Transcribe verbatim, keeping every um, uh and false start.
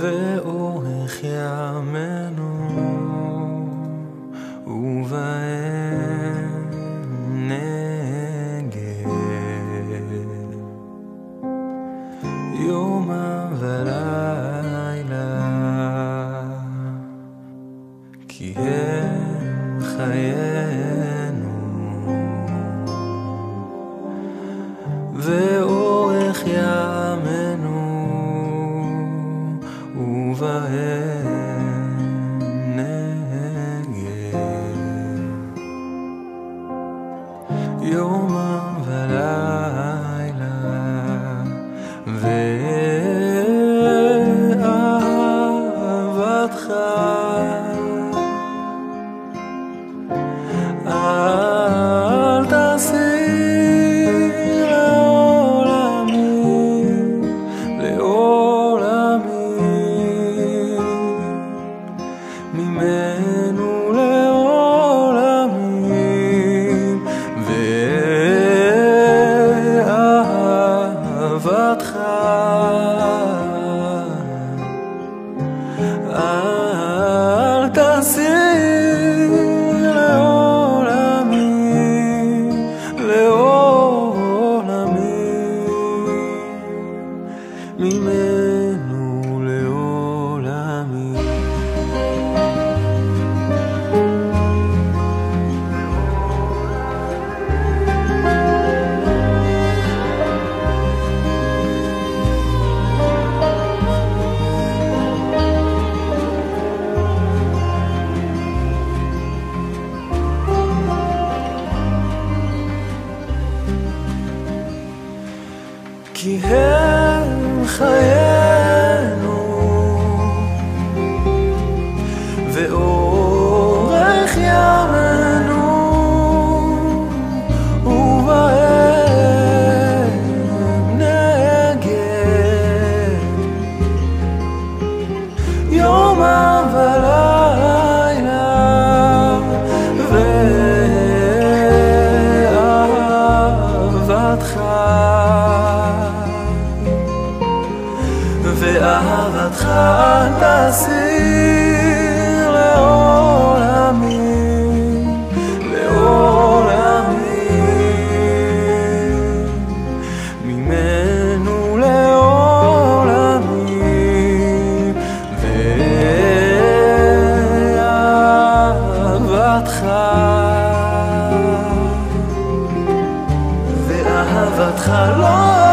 ואורך ימינו ובהם נגד יומם ולילה, כי הם חיינו ואורך ימינו ובהם נגד יומם ולילה, ואהבתך אל תסיר לעולמי, לעולמי, ממנו לעולמים, ואהבתך אל תסיר לעולמי, לעולמי, ממנו לעולמי. כי הם חיינו ואורך ימינו ובהם נגד יומם ולילה, ואהבתך ואהבתך אל תסיר לעולמי, לעולמי, ממנו לעולמי, ואהבתך ואהבתך לא